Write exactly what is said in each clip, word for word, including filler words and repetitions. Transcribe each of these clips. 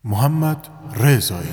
محمد رضایی.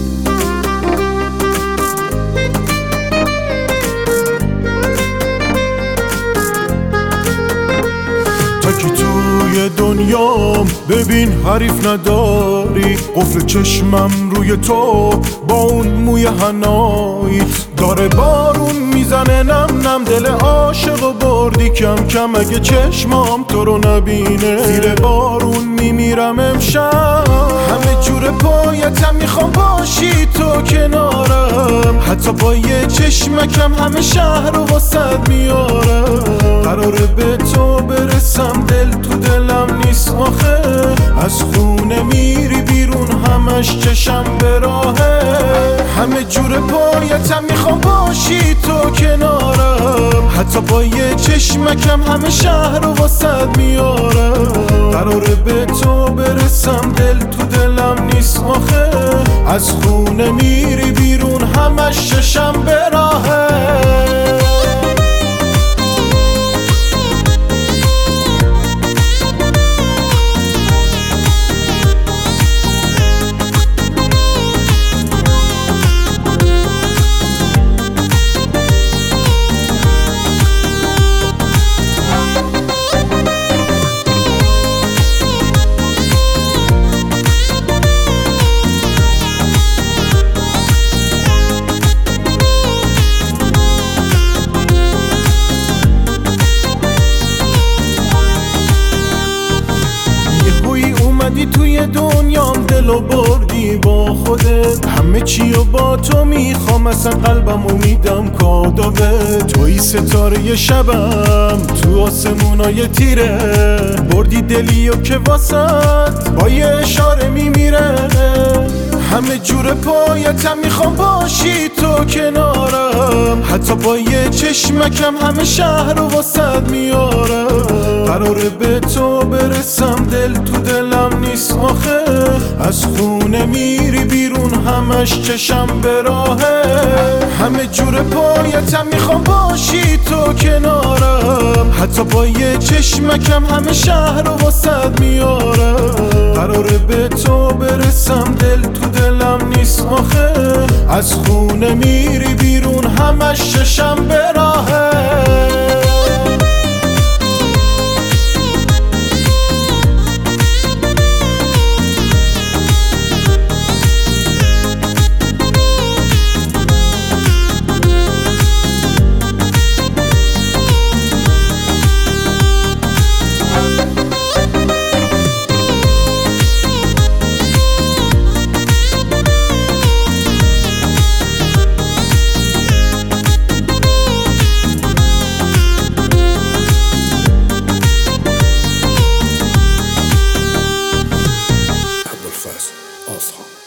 تکی توی دنیام ببین حریف نداری، قفل چشمم روی تو با اون موی حنایی، داره بارون میزنه نم نم، دل عاشقو بردی کم کم، اگه چشمام تو رو نبینه زیر بارون میمیرم امشب. همه جور پایتم میخوام باشی تو کنارم، حتی با یه چشمکم همه شهر رو واسد میارم. قراره به تو برسم، دل تو دلم نیست آخه، از خونه میری بیرون همش چشم به راهه. همه جور پایتم میخوام باشی تو کنارم، حتی با یه چشمکم همه شهر رو واسد میارم. قراره به تو برسم، دل تو دلم نیست آخه، از خونه میری بیرون همش چشم به راهه. توی دنیام دلو بردی با خودت، همه چیو با تو میخوام، اصلا قلبمو میدم کادوه. توی ستاره شبم تو آسمونای تیره، بردی دلیو که واسط با یه اشاره میمیره. همه جور پایتم میخوام باشی تو کنارم، حتی با یه چشمکم همه شهر رو واسد میارم. قراره به تو برسم، دل تو دلم نیست آخه، از خونه میری بیرون همش چشم به راهه. همه جور پایتم میخوام باشی تو کنارم، حتی با یه چشمکم همه شهر رو واسد میارم. قراره به تو برسم، دل تو دلم نیست آخه، از خونه میری بیرون همش چشم به راهه. Osram.